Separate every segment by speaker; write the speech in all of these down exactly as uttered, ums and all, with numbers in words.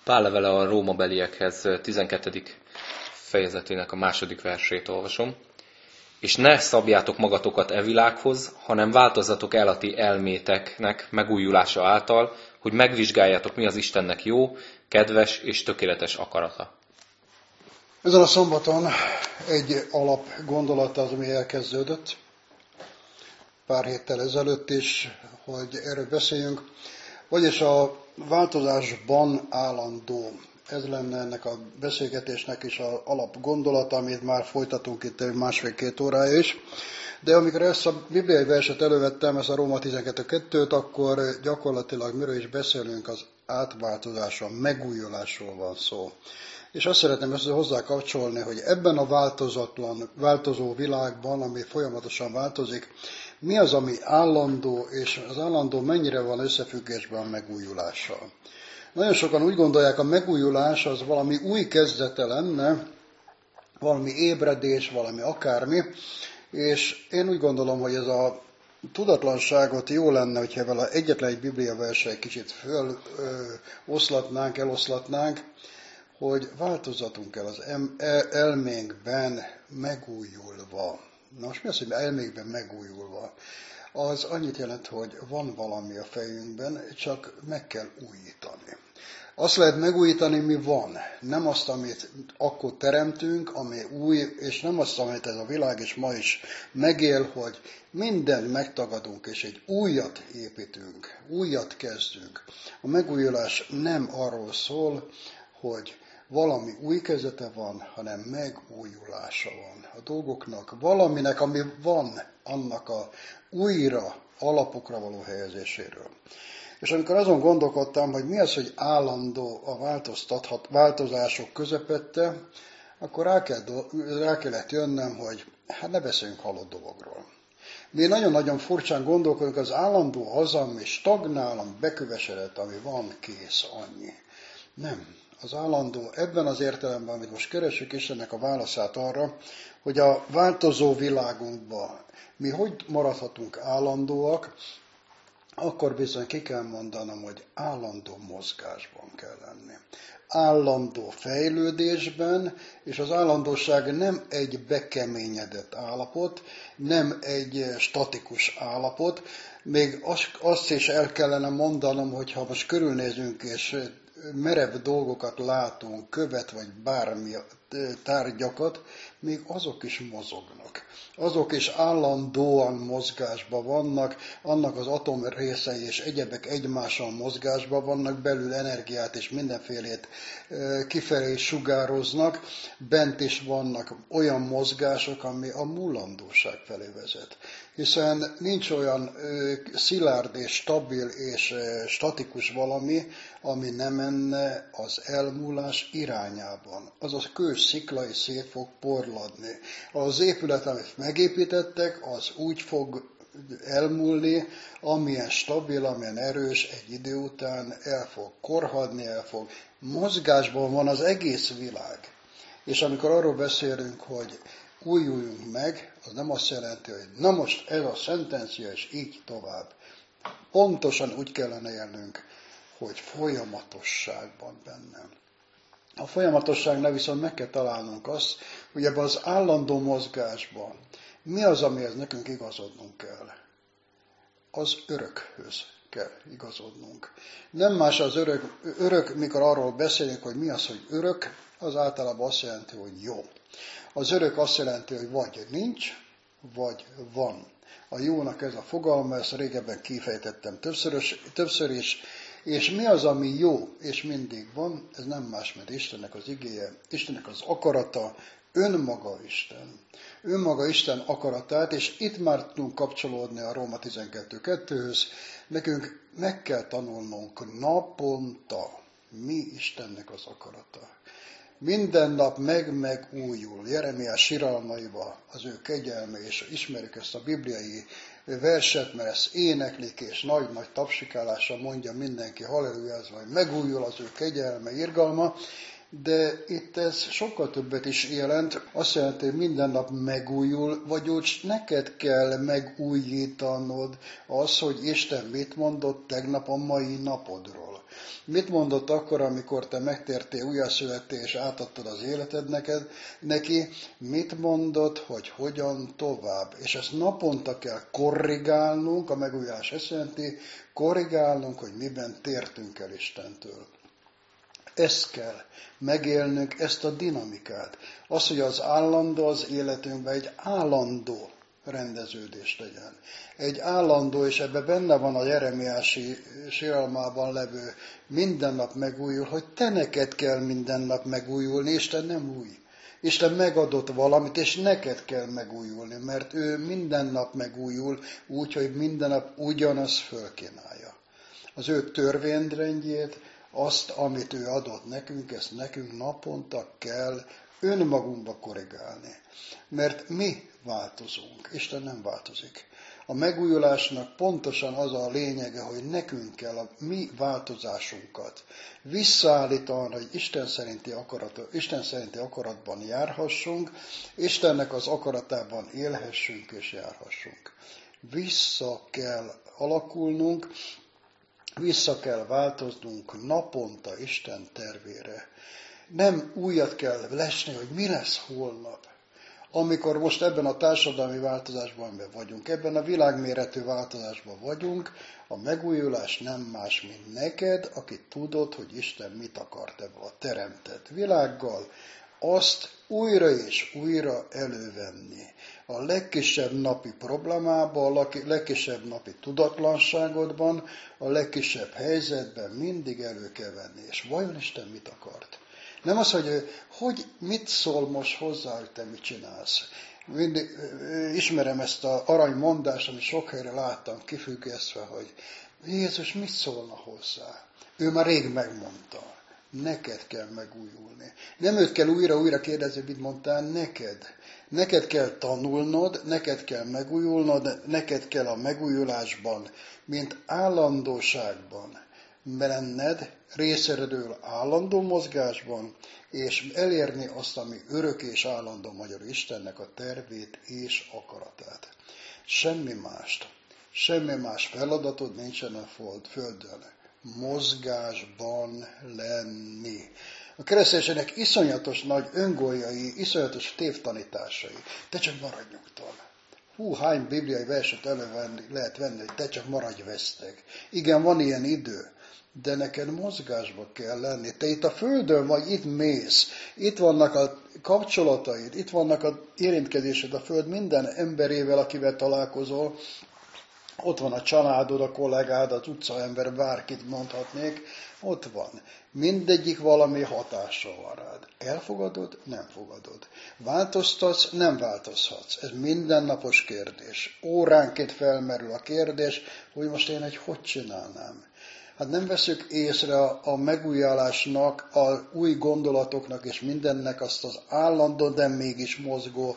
Speaker 1: Pál levele a Rómabeliekhez tizenkettedik fejezetének a második versét olvasom. És ne szabjátok magatokat e világhoz, hanem változzatok el a ti elméteknek megújulása által, hogy megvizsgáljátok, mi az Istennek jó, kedves és tökéletes akarata.
Speaker 2: Ezen a szombaton egy alapgondolat az, ami elkezdődött pár héttel ezelőtt is, hogy erről beszéljünk, vagyis a változásban állandó. Ez lenne ennek a beszélgetésnek is az alapgondolata, amit már folytatunk itt másfél-két órája is. De amikor ezt a bibliai verset elővettem, ezt a Róma tizenkettő kettőt, akkor gyakorlatilag miről is beszélünk, az átváltozásról, megújulásról van szó. És azt szeretném ezt hozzá kapcsolni, hogy ebben a változatlan, változó világban, ami folyamatosan változik, mi az, ami állandó, és az állandó mennyire van összefüggésben a megújulással. Nagyon sokan úgy gondolják, a megújulás az valami új kezdete lenne, valami ébredés, valami akármi, és én úgy gondolom, hogy ez a tudatlanságot jó lenne, hogyha vele egyetlen egy biblia verse egy kicsit föloszlatnánk, eloszlatnánk, hogy változatunk el az elménkben megújulva. Na most mi az, hogy elménkben megújulva? Az annyit jelent, hogy van valami a fejünkben, csak meg kell újítani. Azt lehet megújítani, mi van. Nem azt, amit akkor teremtünk, ami új, és nem azt, amit ez a világ is ma is megél, hogy mindent megtagadunk, és egy újat építünk, újat kezdünk. A megújulás nem arról szól, hogy valami új kezdete van, hanem megújulása van a dolgoknak. Valaminek, ami van, annak a újra alapokra való helyezéséről. És amikor azon gondolkodtam, hogy mi az, hogy állandó a változtathat, változások közepette, akkor rá, kell, rá kellett jönnöm, hogy hát ne beszéljünk halott dologról. Mi nagyon-nagyon furcsán gondolkodunk, az állandó az, ami stagnál, ami bekövesedett, ami van, kész, annyi. Nem. Az állandó ebben az értelemben, amit most keresünk Istennek a válaszát arra, hogy a változó világunkban mi hogy maradhatunk állandóak, akkor bizony ki kell mondanom, hogy állandó mozgásban kell lenni. Állandó fejlődésben, és az állandóság nem egy bekeményedett állapot, nem egy statikus állapot. Még azt is el kellene mondanom, hogy ha most körülnézünk, és merev dolgokat látunk, követ vagy bármi tárgyakat, még azok is mozognak. Azok is állandóan mozgásban vannak, annak az atomrészei és egyebek egymással mozgásban vannak, belül energiát és mindenfélét kifelé sugároznak, bent is vannak olyan mozgások, ami a múlandóság felé vezet. Hiszen nincs olyan ö, szilárd és stabil és ö, statikus valami, ami nem menne az elmúlás irányában. Az a kős szikla is szét fog porladni. Az épület, amit megépítettek, az úgy fog elmúlni, amilyen stabil, amilyen erős, egy idő után el fog korhadni, el fog. Mozgásban van az egész világ. És amikor arról beszélünk, hogy újuljunk meg, az nem azt jelenti, hogy na most ez a szentencia, és így tovább. Pontosan úgy kellene élnünk, hogy folyamatosságban bennem. A folyamatosságnál viszont meg kell találnunk azt, hogy ebben az állandó mozgásban mi az, amihez nekünk igazodnunk kell. Az örökhöz kell igazodnunk. Nem más az örök, örök, mikor arról beszélünk, hogy mi az, hogy örök, az általában azt jelenti, hogy jó. Az örök azt jelenti, hogy vagy nincs, vagy van. A jónak ez a fogalma, ezt régebben kifejtettem többször, többször is, és mi az, ami jó, és mindig van, ez nem más, mint Istennek az igéje, Istennek az akarata, önmaga Isten. Önmaga Isten akaratát, és itt már tudunk kapcsolódni a Róma tizenkettő kettőhöz, nekünk meg kell tanulnunk naponta, mi Istennek az akarata. Minden nap meg-megújul, Jeremiás siralmaiba az ő kegyelme, és ismerjük ezt a bibliai verset, mert ezt éneklik, és nagy-nagy tapsikálással mondja mindenki, halleluja, ez majd megújul az ő kegyelme, irgalma, De itt ez sokkal többet is jelent. Azt jelenti, hogy minden nap megújul, vagy úgy neked kell megújítanod az, hogy Isten mit mondott tegnap a mai napodról. Mit mondott akkor, amikor te megtértél, újjászülettél és átadtad az életed neked, neki? Mit mondott, hogy hogyan tovább? És ezt naponta kell korrigálnunk, a megújulás ezt jelenti, korrigálnunk, hogy miben tértünk el Istentől. Ezt kell megélnünk, ezt a dinamikát. Az, hogy az állandó az életünkben egy állandó rendeződés legyen. Egy állandó, és ebben benne van a Jeremiási síralmában levő minden nap megújul, hogy te neked kell minden nap megújulni, Isten nem új. Isten megadott valamit, és neked kell megújulni, mert ő minden nap megújul, úgy, hogy minden nap ugyanaz fölkínálja. Az ő törvényrendjét, azt, amit ő adott nekünk, ezt nekünk naponta kell önmagunkba korrigálni. Mert mi változunk, Isten nem változik. A megújulásnak pontosan az a lényege, hogy nekünk kell a mi változásunkat visszaállítani, hogy Isten szerinti, akarat, Isten szerinti akaratban járhassunk, Istennek az akaratában élhessünk és járhassunk. Vissza kell alakulnunk, vissza kell változnunk naponta Isten tervére. Nem újat kell lesni, hogy mi lesz holnap. Amikor most ebben a társadalmi változásban vagyunk, ebben a világméretű változásban vagyunk, a megújulás nem más, mint neked, aki tudod, hogy Isten mit akart ebből a teremtett világgal, azt újra és újra elővenni. A legkisebb napi problémában, a legkisebb napi tudatlanságodban, a legkisebb helyzetben mindig elő kell venni. És vajon Isten mit akart? Nem az, hogy, hogy mit szól most hozzá, hogy te mit csinálsz. Mindig ismerem ezt az aranymondást, amit sok helyre láttam kifüggesztve, hogy Jézus mit szólna hozzá. Ő már rég megmondta. Neked kell megújulni. Nem őt kell újra-újra kérdezni, mit mondtál, neked. Neked kell tanulnod, neked kell megújulnod, neked kell a megújulásban, mint állandóságban benned, részeredől állandó mozgásban, és elérni azt, ami örök és állandó magyar Istennek a tervét és akaratát. Semmi mást, semmi más feladatod nincsen a földön. Mozgásban lenni. A kereszténységnek iszonyatos nagy öngoljai, iszonyatos tévtanításai. Te csak maradj nyugton. Hú, hány bibliai verset elővenni lehet venni, hogy te csak maradj veszteg. Igen, van ilyen idő, de neked mozgásba kell lenni. Te itt a földön vagy, itt mész. Itt vannak a kapcsolataid, itt vannak a érintkezésed a föld minden emberével, akivel találkozol. Ott van a családod, a kollégád, az utcaember, bárkit mondhatnék, ott van. Mindegyik valami hatással van rád. Elfogadod, nem fogadod. Változtatsz, nem változhatsz. Ez mindennapos kérdés. Óránként felmerül a kérdés, hogy most én egy hogy csinálnám. Hát nem veszük észre a megújulásnak, a új gondolatoknak és mindennek azt az állandó, de mégis mozgó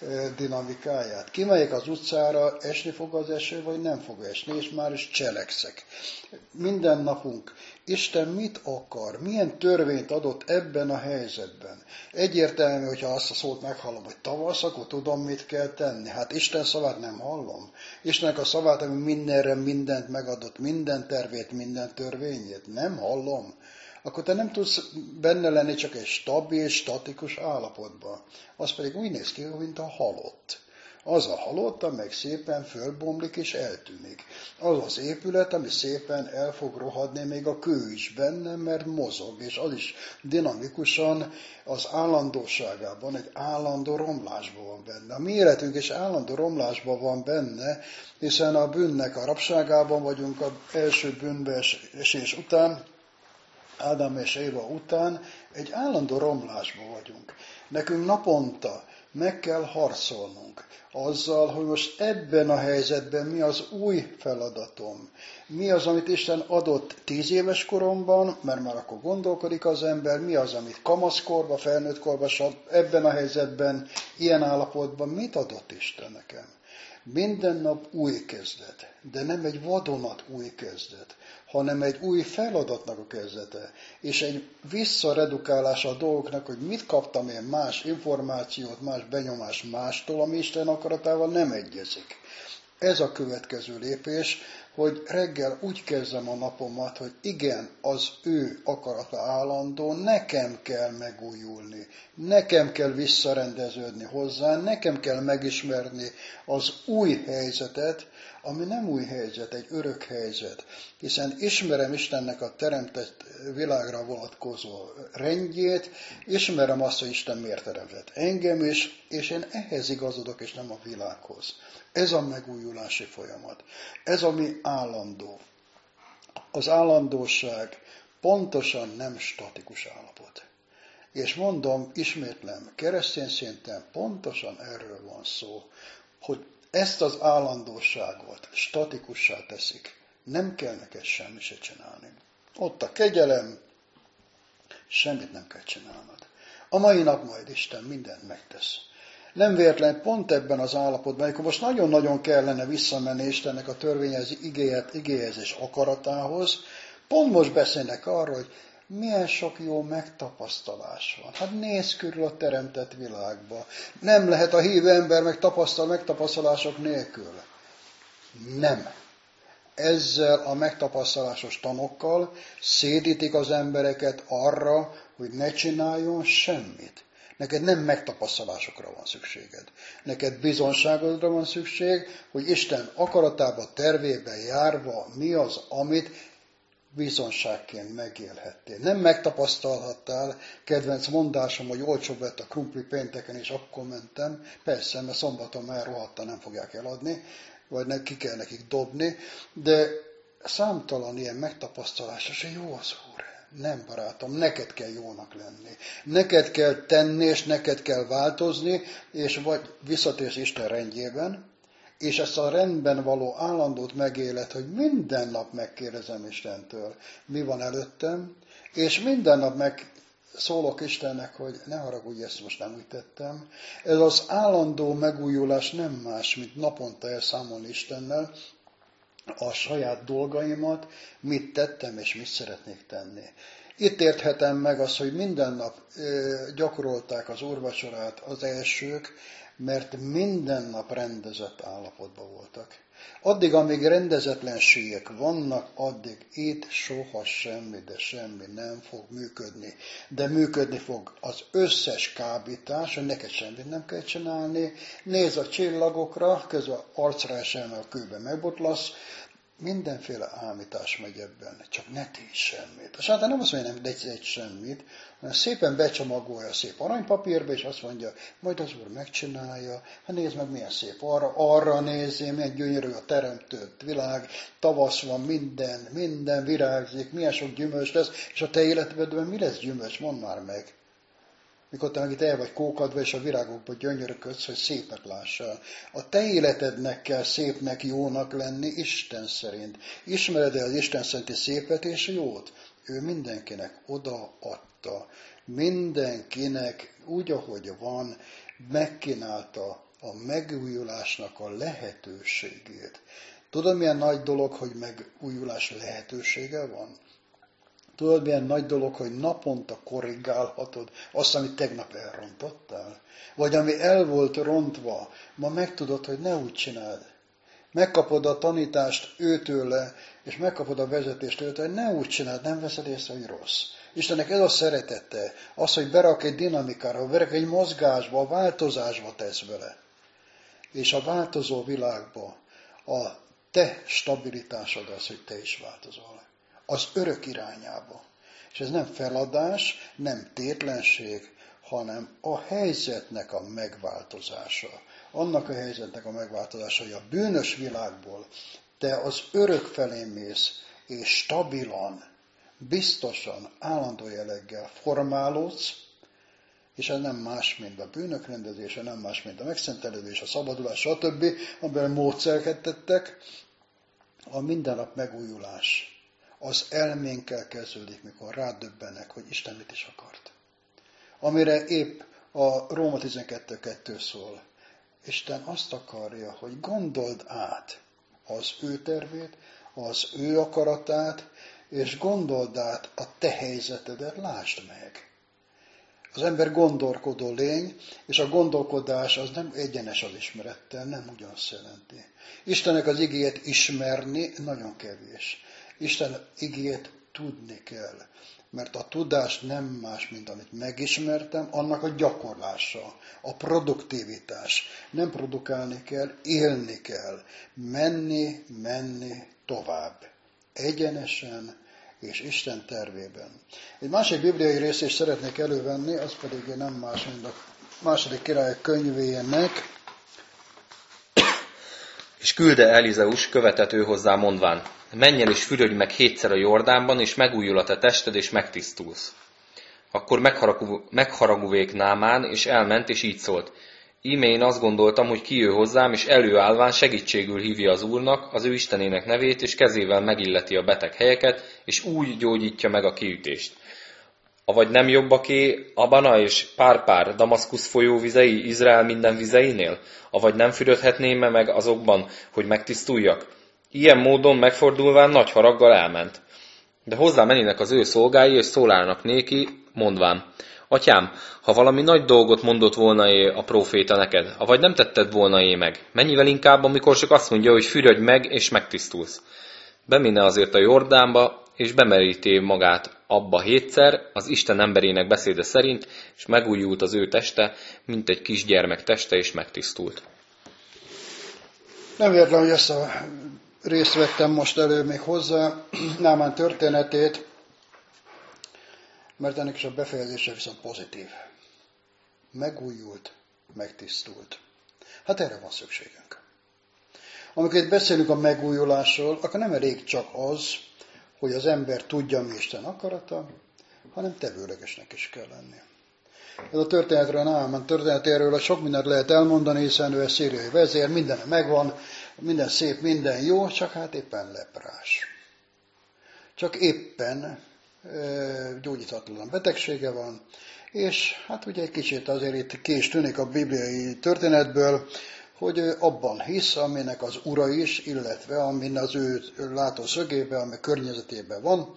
Speaker 2: dinamikáját. Kimegyek az utcára, esni fog az eső, vagy nem fog esni, és már is cselekszek. Minden napunk Isten mit akar, milyen törvényt adott ebben a helyzetben. Egyértelmű, hogyha azt a szót meghallom, hogy tavasz, akkor tudom, mit kell tenni. Hát Isten szavát nem hallom. Istennek a szavát, ami mindenre mindent megadott, minden tervét, minden törvényét, nem hallom. Akkor te nem tudsz benne lenni csak egy stabil, statikus állapotban. Az pedig úgy néz ki, mint a halott. Az a halott, amely szépen fölbomlik és eltűnik. Az az épület, ami szépen el fog rohadni, még a kő is benne, mert mozog, és az is dinamikusan az állandóságában, egy állandó romlásban van benne. A mi életünk is állandó romlásban van benne, hiszen a bűnnek a rabságában vagyunk az első bűnbeesés után, Ádám és Éva után egy állandó romlásban vagyunk. Nekünk naponta meg kell harcolnunk azzal, hogy most ebben a helyzetben mi az új feladatom. Mi az, amit Isten adott tíz éves koromban, mert már akkor gondolkodik az ember, mi az, amit kamaszkorban, felnőttkorban, ebben a helyzetben, ilyen állapotban mit adott Isten nekem. Minden nap új kezdet, de nem egy vadonat új kezdet, hanem egy új feladatnak a kezdete, és egy visszaredukálása a dolgoknak, hogy mit kaptam én más információt, más benyomás mástól, ami Isten akaratával nem egyezik. Ez a következő lépés, hogy reggel úgy kezdem a napomat, hogy igen, az ő akarata állandó, nekem kell megújulni, nekem kell visszarendeződni hozzá, nekem kell megismerni az új helyzetet, ami nem új helyzet, egy örök helyzet, hiszen ismerem Istennek a teremtett világra vonatkozó rendjét, ismerem azt, hogy Isten miért teremtett engem is, és én ehhez igazodok, és nem a világhoz. Ez a megújulási folyamat. Ez ami állandó. Az állandóság pontosan nem statikus állapot. És mondom, ismétlem, keresztény szinten pontosan erről van szó, hogy ezt az állandóságot statikussá teszik. Nem kell neked semmit se csinálni. Ott a kegyelem, semmit nem kell csinálnod. A mai nap majd Isten mindent megtesz. Nem véletlen pont ebben az állapotban, amikor most nagyon-nagyon kellene visszamenni Istennek a törvényhez, igéhez és akaratához, pont most beszélnek arról, hogy milyen sok jó megtapasztalás van. Hát nézz körül a teremtett világba. Nem lehet a hívő ember megtapasztal megtapasztalások nélkül. Nem. Ezzel a megtapasztalásos tanokkal szédítik az embereket arra, hogy ne csináljon semmit. Neked nem megtapasztalásokra van szükséged. Neked bizonságodra van szükség, hogy Isten akaratába, tervébe járva mi az, amit bizonságként megélhettél. Nem megtapasztalhattál, kedvenc mondásom, hogy olcsóbb lett a krumpli pénteken, és akkor mentem. Persze, mert szombaton már rohadtan nem fogják eladni, vagy ne, ki kell nekik dobni, de számtalan ilyen megtapasztalás, és jó az Úr. Nem, barátom, neked kell jónak lenni. Neked kell tenni, és neked kell változni, és vagy visszatérsz Isten rendjében, és ezt a rendben való állandót megéled, hogy minden nap megkérdezem Istentől, mi van előttem, és minden nap megszólok Istennek, hogy ne haragudj, ezt most nem úgy tettem. Ez az állandó megújulás nem más, mint naponta elszámolni Istennel a saját dolgaimat, mit tettem és mit szeretnék tenni. Itt érthetem meg azt, hogy minden nap gyakorolták az úrvacsorát az elsők, mert minden nap rendezett állapotban voltak. Addig, amíg rendezetlenségek vannak, addig itt soha semmi, de semmi nem fog működni. De működni fog az összes kábítás, hogy neked semmit nem kell csinálni, nézz a csillagokra, közben arcra eselne a kőbe megbotlasz, mindenféle ámítás megy ebben, csak ne tégy semmit. A sátán nem azt mondja, hogy nem tégy semmit, hanem szépen becsomagolja szép aranypapírba, és azt mondja, majd az Úr megcsinálja, hát nézd meg, milyen szép, arra, arra nézzél, milyen gyönyörű a teremtött világ, tavasz van, minden, minden virágzik, milyen sok gyümölcs lesz, és a te életedben mi lesz gyümölcs, mondd már meg. Mikor te meg itt el vagy kókadva, és a virágokból gyönyörködsz, hogy szépet lássál. A te életednek kell szépnek, jónak lenni Isten szerint. Ismered el az Isten szerinti szépet és jót? Ő mindenkinek odaadta. Mindenkinek úgy, ahogy van, megkínálta a megújulásnak a lehetőségét. Tudod, milyen nagy dolog, hogy megújulás lehetősége van? Tudod, milyen nagy dolog, hogy naponta korrigálhatod azt, amit tegnap elrontottál? Vagy ami el volt rontva, ma megtudod, hogy ne úgy csináld. Megkapod a tanítást őtőle, és megkapod a vezetést őtőle, hogy ne úgy csináld, nem veszed észre, hogy rossz. Istennek ez a szeretete, az, hogy berak egy dinamikára, berak egy mozgásba, a változásba tesz vele. És a változó világba a te stabilitásod az, hogy te is változol. Az örök irányába. És ez nem feladás, nem tétlenség, hanem a helyzetnek a megváltozása. Annak a helyzetnek a megváltozása, hogy a bűnös világból te az örök felé mész, és stabilan, biztosan, állandó jelleggel formálódsz, és ez nem más, mint a bűnök rendezése, nem más, mint a megszentelődés, a szabadulás, stb., amiben módszereket tettek, a mindennap megújulás. Az elménkkel kezdődik, mikor rádöbbenek, hogy Isten mit is akart. Amire épp a Róma tizenkettő kettő szól. Isten azt akarja, hogy gondold át az ő tervét, az ő akaratát, és gondold át a te helyzetedet, lásd meg. Az ember gondolkodó lény, és a gondolkodás az nem egyenes az ismerettel, nem ugyanazt jelenti. Istennek az igéjét ismerni nagyon kevés. Isten igéjét tudni kell, mert a tudás nem más, mint amit megismertem, annak a gyakorlása, a produktivitás. Nem produkálni kell, élni kell, menni, menni tovább. Egyenesen, és Isten tervében. Egy másik bibliai részt is szeretnék elővenni, az pedig nem más, mint a második Királyok könyvének.
Speaker 1: És küldte Elizeus, követett ő hozzá mondván, menj el és fürödj meg hétszer a Jordánban, és megújul a te tested, és megtisztulsz. Akkor megharagúvék Námán, és elment, és így szólt. Íme én azt gondoltam, hogy kijő hozzám, és előállván segítségül hívja az Úrnak, az ő Istenének nevét, és kezével megilleti a beteg helyeket, és úgy gyógyítja meg a kiütést. Avagy nem jobbaké Abana és Párpár, Damaszkusz folyó vizei, Izrael minden vizeinél? Avagy nem fürödhetném-e meg azokban, hogy megtisztuljak? Ilyen módon megfordulván nagy haraggal elment. De hozzá mennének az ő szolgái, és szólálnak néki, mondván, Atyám, ha valami nagy dolgot mondott volna-é a próféta neked, avagy nem tetted volna-é meg, mennyivel inkább, amikor csak azt mondja, hogy fürödj meg, és megtisztulsz. Beminne azért a Jordánba, és bemeríté magát abba hétszer, az Isten emberének beszéde szerint, és megújult az ő teste, mint egy kisgyermek teste, és megtisztult.
Speaker 2: Nem véletlen, hogy ezt a részt vettem most elő még hozzá, Námán történetét, mert ennek is a befejezése viszont pozitív. Megújult, megtisztult. Hát erre van szükségünk. Amikor itt beszélünk a megújulásról, akkor nem elég csak az, hogy az ember tudja, mi Isten akarata, hanem tevőlegesnek is kell lenni. Ez a történetről, Námán történetéről sok mindent lehet elmondani, hiszen ő egy szíriai vezér, minden megvan, minden szép, minden jó, csak hát éppen leprás. Csak éppen gyógyíthatatlan betegsége van, és hát ugye egy kicsit azért itt ki is tűnik a bibliai történetből, hogy ő abban hisz, aminek az ura is, illetve amin az ő látószögében, ami környezetében van,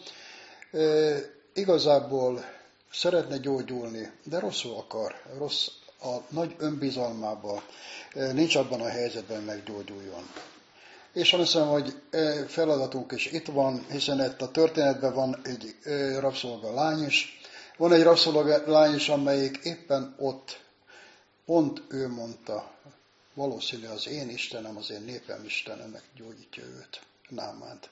Speaker 2: e, igazából szeretne gyógyulni, de rosszul akar, rossz a nagy önbizalmában, e, nincs abban a helyzetben meggyógyuljon. És azt hiszem, hogy feladatunk is itt van, hiszen itt a történetben van egy rabszolga lány is. Van egy rabszolga lány is, amelyik éppen ott, pont ő mondta, valószínű az én Istenem, az én népem Istenem meggyógyítja őt, Námánt.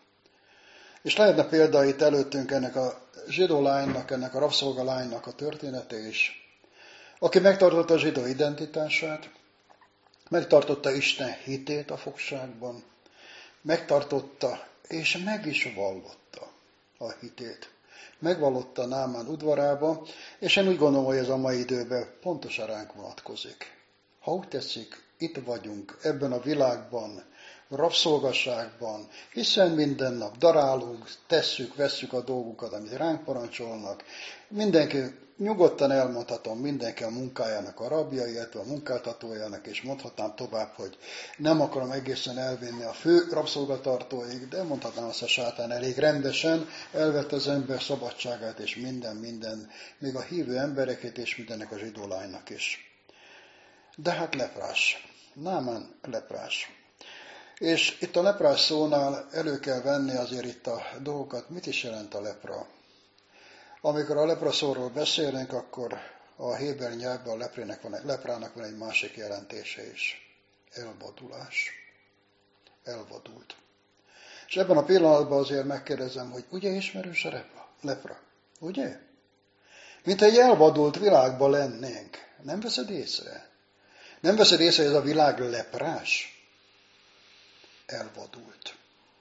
Speaker 2: És lehetne példa itt előttünk ennek a zsidó lánynak, ennek a rabszolga lánynak a története is, aki megtartotta a zsidó identitását, megtartotta Isten hitét a fogságban, megtartotta, és meg is vallotta a hitét. Megvallotta Námán udvarába, és én úgy gondolom, hogy ez a mai időben pontosan ránk vonatkozik. Ha úgy tetszik, itt vagyunk, ebben a világban, rabszolgaságban, hiszen minden nap darálunk, tesszük, vesszük a dolgokat, amit ránk parancsolnak. Mindenki, nyugodtan elmondhatom, mindenki a munkájának a rabja, illetve a munkáltatójának, és mondhatnám tovább, hogy nem akarom egészen elvinni a fő rabszolgatartóig, de mondhatnám azt, a sátán elég rendesen elvette az ember szabadságát, és minden, minden, még a hívő embereket, és mindennek a zsidó lánynak is. De hát leprás. Námán leprás. És itt a leprás szónál elő kell venni azért itt a dolgokat. Mit is jelent a lepra? Amikor a lepra szóról beszélünk, akkor a héber nyelvben a leprének van, leprának van egy másik jelentése is. Elvadulás. Elvadult. És ebben a pillanatban azért megkérdezem, hogy ugye ismerős a lepra? lepra? Ugye? Mint egy elvadult világban lennénk. Nem veszed észre? Nem veszed észre, hogy ez a világ leprás? Elvadult.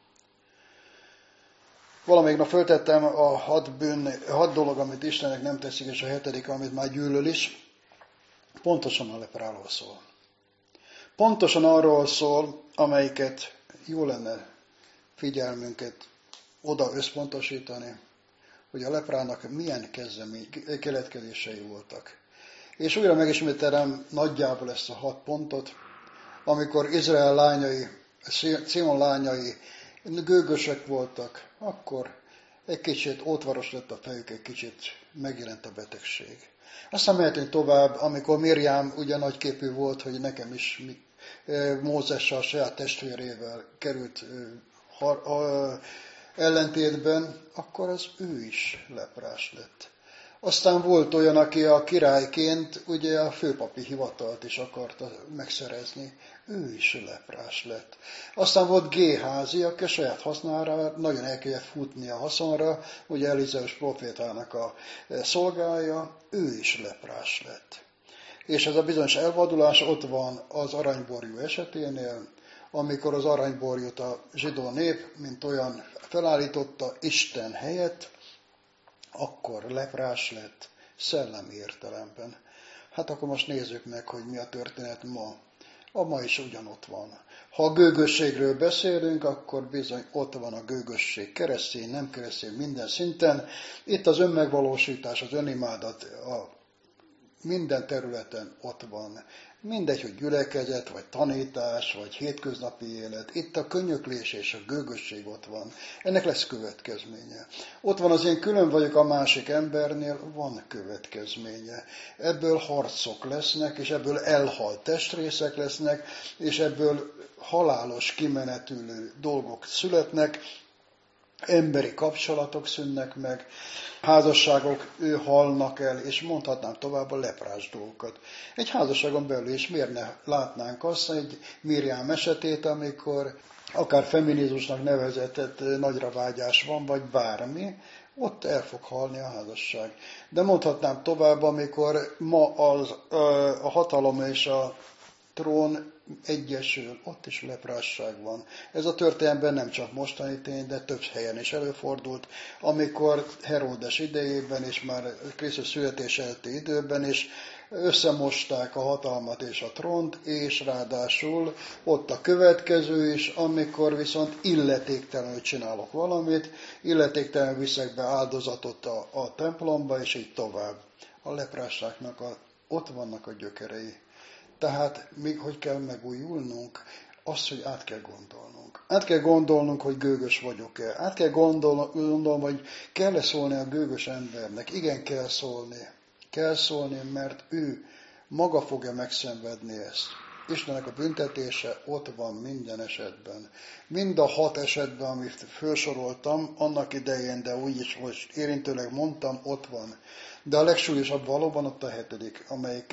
Speaker 2: Valamelyik nap föltettem a hat, bűn, hat dolog, amit Istennek nem teszik, és a hetedik, amit már gyűlöl is. Pontosan a lepráról szól. Pontosan arról szól, amelyiket jó lenne figyelmünket oda összpontosítani, hogy a leprának milyen kezdemény, keletkezései voltak. És újra megismételem nagyjából ezt a hat pontot. amikor Izrael lányai, Sion lányai gőgösek voltak, akkor egy kicsit ótvaros lett a fejük, egy kicsit megjelent a betegség. Aztán mehetünk tovább, amikor Mirjám ugye nagyképű volt, hogy nekem is Mózessel, a saját testvérével került har, a, ellentétben, akkor az ő is leprás lett. Aztán volt olyan, aki a királyként ugye a főpapi hivatalt is akarta megszerezni. Ő is leprás lett. Aztán volt Géházi, aki a saját hasznára nagyon el kellett futni a haszonra, ugye Elizeus profétának a szolgája, ő is leprás lett. És ez a bizonyos elvadulás ott van az aranyborjú eseténél, amikor az aranyborjút a zsidó nép, mint olyan felállította Isten helyett, akkor leprás lett szellemi értelemben. Hát akkor most nézzük meg, hogy mi a történet ma. A ma is ugyanott van. Ha a gőgösségről beszélünk, akkor bizony ott van a gőgösség, keresztény, nem keresztény, minden szinten. Itt az önmegvalósítás, az önimádat a minden területen ott van. Mindegy, hogy gyülekezet, vagy tanítás, vagy hétköznapi élet. Itt a könyöklés és a gőgösség ott van. Ennek lesz következménye. Ott van az én külön vagyok a másik embernél, van következménye. Ebből harcok lesznek, és ebből elhalt testrészek lesznek, és ebből halálos kimenetülő dolgok születnek, emberi kapcsolatok szűnnek meg, házasságok ő halnak el, és mondhatnám tovább a leprás dolgokat. Egy házasságon belül is miért ne látnánk azt, egy Mirjám esetét, amikor akár feminizmusnak nevezetett nagyra vágyás van, vagy bármi, ott el fog halni a házasság. De mondhatnám tovább, amikor ma az, a hatalom és a trón egyesül, ott is leprásság van. Ez a történelemben nem csak mostani tény, de több helyen is előfordult, amikor Heródes idejében, és már Krisztus születés előtti időben is összemosták a hatalmat és a trónt, és ráadásul ott a következő is, amikor viszont illetéktelenül csinálok valamit, illetéktelenül viszek be áldozatot a, a templomba, és így tovább. A leprásságnak a, ott vannak a gyökerei. Tehát még hogy kell megújulnunk? Azt, hogy át kell gondolnunk. Át kell gondolnunk, hogy gőgös vagyok-e. Át kell gondolnom, hogy kell-e szólni a gőgös embernek. Igen, kell szólni. Kell szólni, mert ő maga fogja megszenvedni ezt. Istennek a büntetése ott van minden esetben. Mind a hat esetben, amit felsoroltam, annak idején, de úgy is most érintőleg mondtam, ott van. De a legsúlyosabb valóban ott a hetedik, amelyik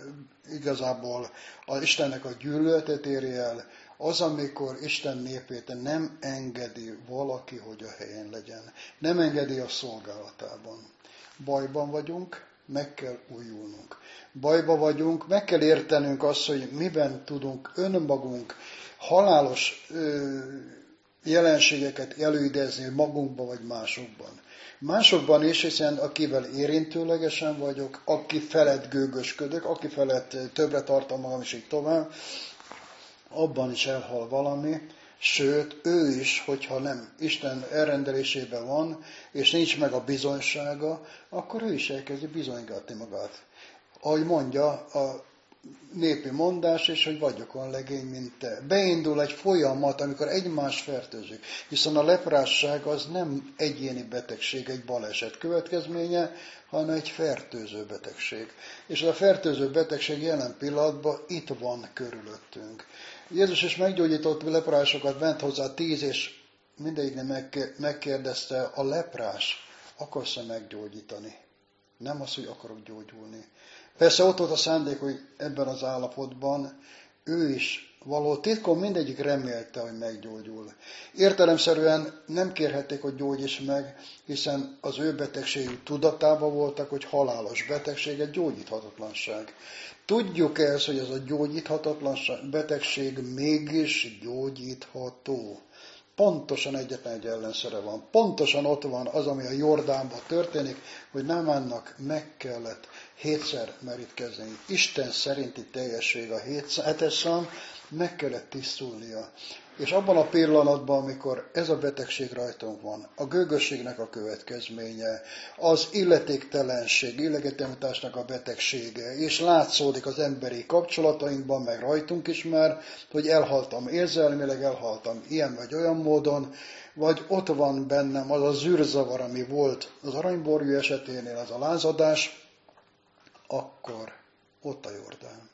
Speaker 2: igazából az Istennek a gyűlöletet éri el, az, amikor Isten népét nem engedi valaki, hogy a helyén legyen. Nem engedi a szolgálatában. Bajban vagyunk, meg kell újulnunk. Bajba vagyunk, meg kell értenünk azt, hogy miben tudunk önmagunk halálos ö, jelenségeket előidézni magunkba vagy másokban. Másokban is, hiszen akivel érintőlegesen vagyok, aki felett gőgösködök, aki felett többre tartom magam, és így tovább, abban is elhal valami, sőt, ő is, hogyha nem Isten elrendelésében van, és nincs meg a bizonysága, akkor ő is elkezdi bizonygatni magát. Ahogy mondja a népi mondás, és hogy vagyok olyan legény, mint te. Beindul egy folyamat, amikor egymást fertőzik. Hiszen a leprásság az nem egyéni betegség, egy baleset következménye, hanem egy fertőző betegség. És a fertőző betegség jelen pillanatban itt van körülöttünk. Jézus is meggyógyított leprásokat, bent hozzá tíz, és mindegyiknek megkérdezte, a leprás akarsz-e meggyógyítani? Nem az, hogy akarok gyógyulni. Persze ott volt a szándék, hogy ebben az állapotban ő is való titkon mindegyik remélte, hogy meggyógyul. Értelemszerűen nem kérhették, hogy gyógyíts meg, hiszen az ő betegségük tudatában voltak, hogy halálos betegség, egy gyógyíthatatlanság. Tudjuk ezt, hogy ez a gyógyíthatatlanság betegség mégis gyógyítható. Pontosan egyetlen egy ellenszere van. Pontosan ott van az, ami a Jordánban történik, hogy Námánnak meg kellett hétszer merítkezni. Isten szerinti teljesség a hetes szám, meg kellett tisztulnia. És abban a pillanatban, amikor ez a betegség rajtunk van, a gőgösségnek a következménye, az illetéktelenség, illetéktelenításnak a betegsége, és látszódik az emberi kapcsolatainkban, meg rajtunk is már, hogy elhaltam érzelmileg, elhaltam ilyen vagy olyan módon, vagy ott van bennem az a zűrzavar, ami volt az aranyborjú eseténél, az a lázadás, akkor ott a Jordán.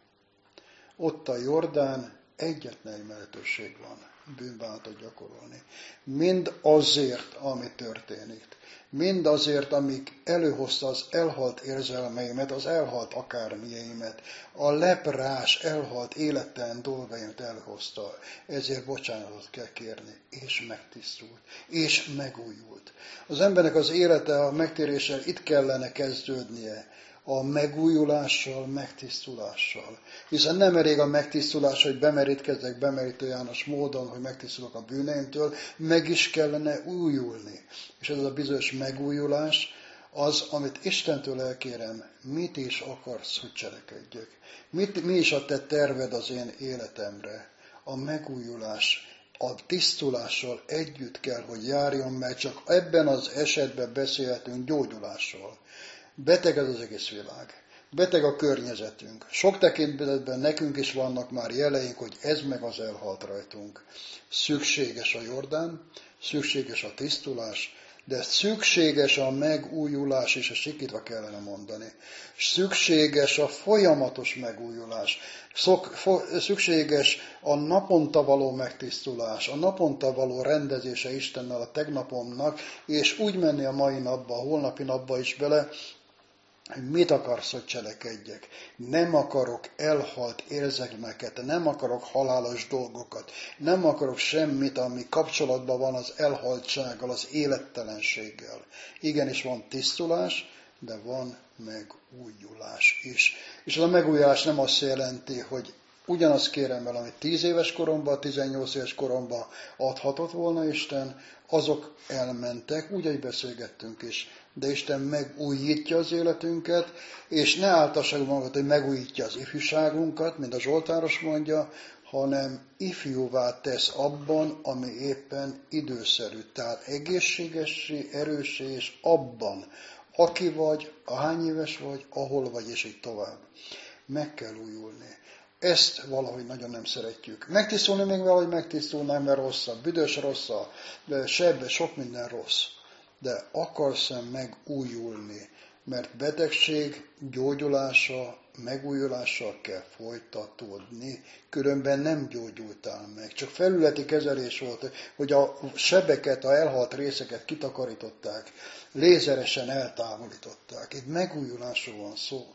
Speaker 2: Ott a Jordán, egyetlen egy lehetőség van bűnbánatot gyakorolni. Mind azért, ami történik. Mind azért, amik előhozta az elhalt érzelmeimet, az elhalt akármilyeimet, a leprás, elhalt élettelen dolgaimat elhozta. Ezért bocsánatot kell kérni, és megtisztult, és megújult. Az embernek az élete a megtéréssel itt kellene kezdődnie, a megújulással, megtisztulással. Hiszen nem elég a megtisztulás, hogy bemerítkezzek bemerítő János módon, hogy megtisztulok a bűneimtől, meg is kellene újulni. És ez a bizonyos megújulás az, amit Istentől elkérem, mit is akarsz, hogy cselekedjek. Mit, mi is a te terved az én életemre? A megújulás a tisztulással együtt kell, hogy járjon, mert csak ebben az esetben beszélhetünk gyógyulásról. Beteg ez az egész világ. Beteg a környezetünk. Sok tekintetben nekünk is vannak már jeleink, hogy ez meg az elhalt rajtunk. Szükséges a Jordán, szükséges a tisztulás, de szükséges a megújulás, és a sikítva kellene mondani. Szükséges a folyamatos megújulás. Szok, fo, szükséges a naponta való megtisztulás, a naponta való rendezése Istennel a tegnapomnak, és úgy menni a mai napba, a holnapi napba is bele, hogy mit akarsz, hogy cselekedjek. Nem akarok elhalt érzelmeket, nem akarok halálos dolgokat, nem akarok semmit, ami kapcsolatban van az elhaltsággal, az élettelenséggel. Igenis van tisztulás, de van megújulás is. És az a megújulás nem azt jelenti, hogy ugyanazt kérem el, amit tíz éves koromban, tizennyolc éves koromban adhatott volna Isten, azok elmentek, úgy, hogy beszélgettünk is. De Isten megújítja az életünket, és ne áltasság magat, hogy megújítja az ifjúságunkat, mint a Zsoltáros mondja, hanem ifjúvá tesz abban, ami éppen időszerű. Tehát egészségessé, erőssé, és abban, aki vagy, ahány éves vagy, ahol vagy, és így tovább. Meg kell újulni. Ezt valahogy nagyon nem szeretjük. Megtisztulni még valahogy megtisztulnám, mert rosszabb, büdös rosszabb, sebb, sok minden rossz. De akarsz-e megújulni, mert betegség gyógyulása, megújulással kell folytatódni, különben nem gyógyultál meg. Csak felületi kezelés volt, hogy a sebeket, a elhalt részeket kitakarították, lézeresen eltávolították. Itt megújulásról van szó.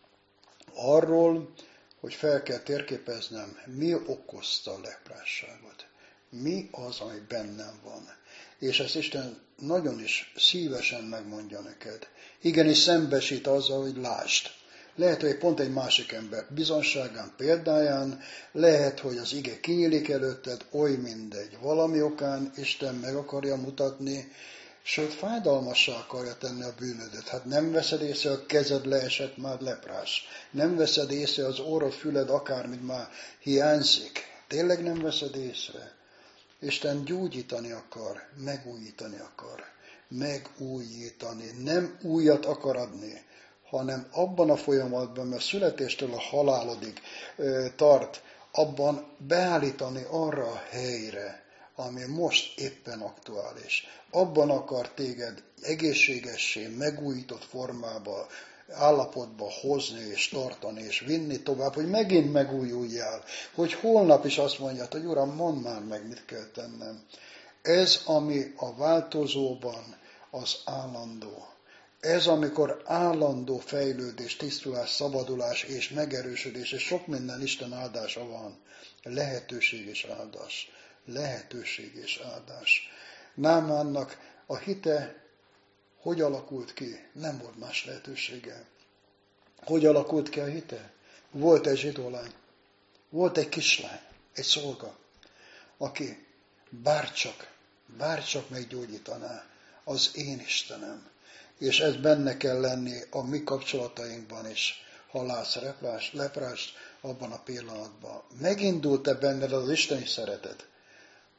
Speaker 2: Arról, hogy fel kell térképeznem, mi okozta a leprásságot. Mi az, ami bennem van. És ezt Isten nagyon is szívesen megmondja neked. Igenis szembesít azzal, hogy lásd. Lehet, hogy pont egy másik ember bizonságán, példáján, lehet, hogy az ige kinyílik előtted, oly mindegy. Valami okán Isten meg akarja mutatni, sőt fájdalmassá akarja tenni a bűnödet. Hát nem veszed észre, a kezed leesett, már leprás. Nem veszed észre, az orrod, füled, akármit már hiányzik. Tényleg nem veszed észre? Isten gyógyítani akar, megújítani akar. Megújítani. Nem újat akar adni, hanem abban a folyamatban, mert születéstől a halálodig ö, tart, abban beállítani arra a helyre, ami most éppen aktuális. Abban akar téged egészségessé, megújított formába, állapotba hozni és tartani és vinni tovább, hogy megint megújuljál, hogy holnap is azt mondjad, hogy Uram, mondd már meg, mit kell tennem. Ez, ami a változóban az állandó. Ez, amikor állandó fejlődés, tisztulás, szabadulás és megerősödés, és sok minden Isten áldása van. Lehetőség és áldás. Lehetőség és áldás. Námánnak a hite hogy alakult ki? Nem volt más lehetősége. Hogy alakult ki a hite? Volt egy zsidó lány, volt egy kislány, egy szolga, aki bárcsak, bárcsak meggyógyítaná az én Istenem. És ez benne kell lenni a mi kapcsolatainkban is. Ha látsz leprást, leprást abban a pillanatban. Megindult-e benned az isteni szeretet?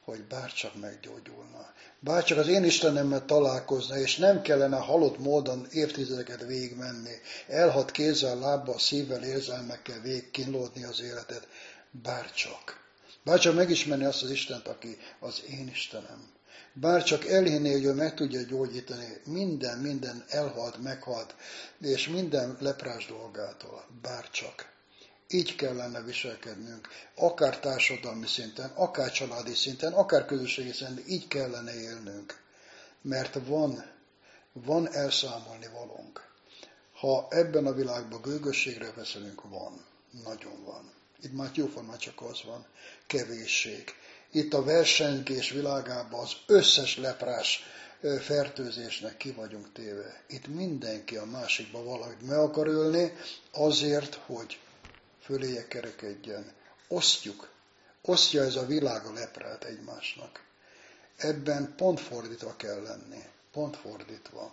Speaker 2: hogy bárcsak meggyógyulna. Bárcsak az én Istenemmel találkozna, és nem kellene halott módon évtizedeket végigmenni, elhadt kézzel, lábbal, szívvel, érzelmekkel végigkínlódni az életet. Bárcsak. Bárcsak megismerni azt az Istent, aki az én Istenem. Bárcsak elhinni, hogy ő meg tudja gyógyítani minden, minden elhalt, meghalt, és minden leprás dolgától. Bárcsak. Így kellene viselkednünk, akár társadalmi szinten, akár családi szinten, akár közösségi szinten, így kellene élnünk. Mert van, van elszámolni valónk. Ha ebben a világban gőgösségre beszélünk, van. Nagyon van. Itt már jóformán csak az van. Kevésség. Itt a versengés világában az összes leprás fertőzésnek ki vagyunk téve. Itt mindenki a másikba valamit meg akar ölni, azért, hogy föléje kerekedjen. Osztjuk. Osztja ez a világ a leprát egymásnak. Ebben pont fordítva kell lenni. Pont fordítva.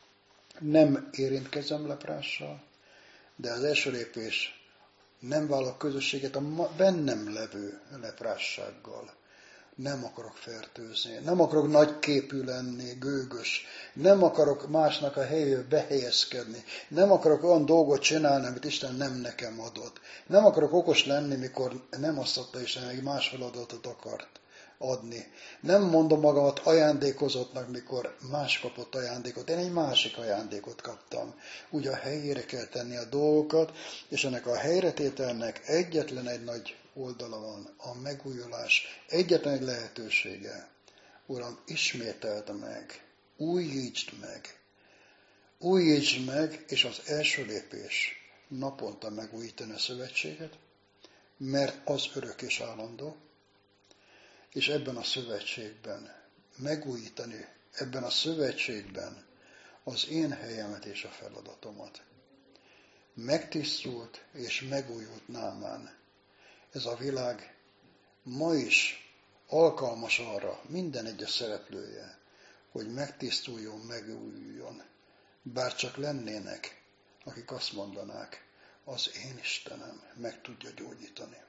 Speaker 2: Nem érintkezem leprással, de az első lépés nem vállalok közösséget a bennem levő leprássággal. Nem akarok fertőzni, nem akarok nagyképű lenni, gőgös, nem akarok másnak a helyébe behelyezkedni, nem akarok olyan dolgot csinálni, amit Isten nem nekem adott. Nem akarok okos lenni, mikor nem azt adta Isten, egy más feladatot akart adni. Nem mondom magamat ajándékozottnak, mikor más kapott ajándékot. Én egy másik ajándékot kaptam. Úgy a helyére kell tenni a dolgokat, és ennek a helyretételnek egyetlen egy nagy oldala van, a megújulás. Egyetlen egy lehetősége. Uram, ismételd meg, újítsd meg. Újítsd meg, és az első lépés naponta megújítani a szövetséget, mert az örök és állandó, és ebben a szövetségben megújítani, ebben a szövetségben az én helyemet és a feladatomat. Megtisztult és megújult Námán. Ez a világ ma is alkalmas arra, minden egyes szereplője, hogy megtisztuljon, megújuljon. Bár csak lennének, akik azt mondanák, az én Istenem meg tudja gyógyítani.